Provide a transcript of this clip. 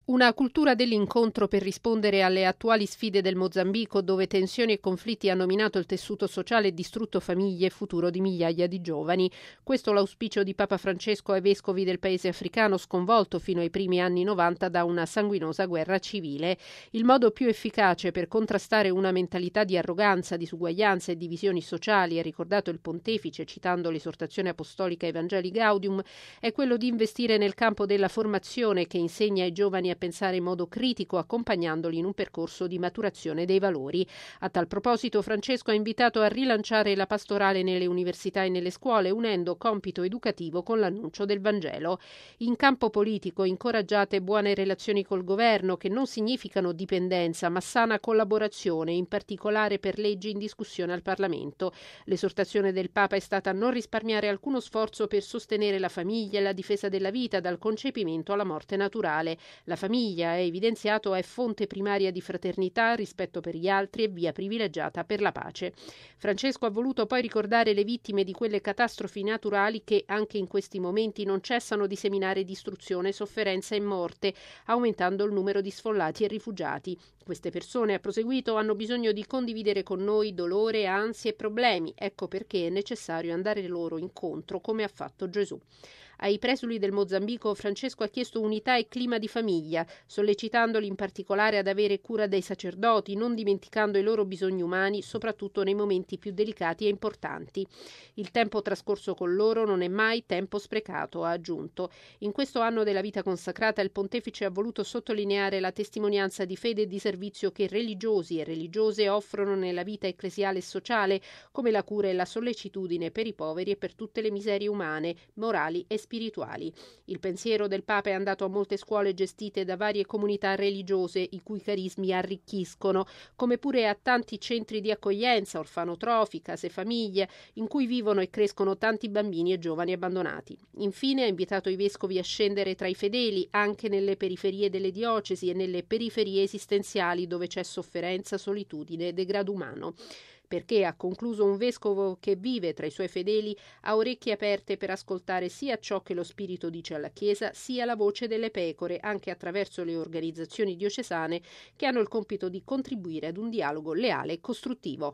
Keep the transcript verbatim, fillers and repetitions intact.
Una cultura dell'incontro per rispondere alle attuali sfide del Mozambico, dove tensioni e conflitti hanno minato il tessuto sociale e distrutto famiglie e futuro di migliaia di giovani. Questo l'auspicio di Papa Francesco ai vescovi del paese africano sconvolto fino ai primi anni novanta da una sanguinosa guerra civile. Il modo più efficace per contrastare una mentalità di arroganza, disuguaglianza e divisioni sociali, ha ricordato il pontefice citando l'esortazione apostolica Evangelii Gaudium, è quello di investire nel campo della formazione che insegna ai giovani a pensare in modo critico, accompagnandoli in un percorso di maturazione dei valori. A tal proposito, Francesco ha invitato a rilanciare la pastorale nelle università e nelle scuole, unendo compito educativo con l'annuncio del Vangelo. In campo politico, incoraggiate buone relazioni col governo, che non significano dipendenza, ma sana collaborazione, in particolare per leggi in discussione al Parlamento. L'esortazione del Papa è stata a non risparmiare alcuno sforzo per sostenere la famiglia e la difesa della vita, dal concepimento alla morte naturale. La famiglia, è evidenziato, è fonte primaria di fraternità, rispetto per gli altri e via privilegiata per la pace. Francesco ha voluto poi ricordare le vittime di quelle catastrofi naturali che anche in questi momenti non cessano di seminare distruzione, sofferenza e morte, aumentando il numero di sfollati e rifugiati. Queste persone, ha proseguito, hanno bisogno di condividere con noi dolore, ansie e problemi. Ecco perché è necessario andare loro incontro, come ha fatto Gesù. Ai presuli del Mozambico Francesco ha chiesto unità e clima di famiglia, sollecitandoli in particolare ad avere cura dei sacerdoti, non dimenticando i loro bisogni umani, soprattutto nei momenti più delicati e importanti. Il tempo trascorso con loro non è mai tempo sprecato, ha aggiunto. In questo anno della vita consacrata il pontefice ha voluto sottolineare la testimonianza di fede e di servizio che religiosi e religiose offrono nella vita ecclesiale e sociale, come la cura e la sollecitudine per i poveri e per tutte le miserie umane, morali e spirituali. Il pensiero del Papa è andato a molte scuole gestite da varie comunità religiose, i cui carismi arricchiscono, come pure a tanti centri di accoglienza, orfanotrofi, case famiglie, in cui vivono e crescono tanti bambini e giovani abbandonati. Infine ha invitato i vescovi a scendere tra i fedeli, anche nelle periferie delle diocesi e nelle periferie esistenziali dove c'è sofferenza, solitudine e degrado umano. Perché, ha concluso, un vescovo che vive tra i suoi fedeli ha orecchie aperte per ascoltare sia ciò che lo Spirito dice alla Chiesa, sia la voce delle pecore, anche attraverso le organizzazioni diocesane che hanno il compito di contribuire ad un dialogo leale e costruttivo.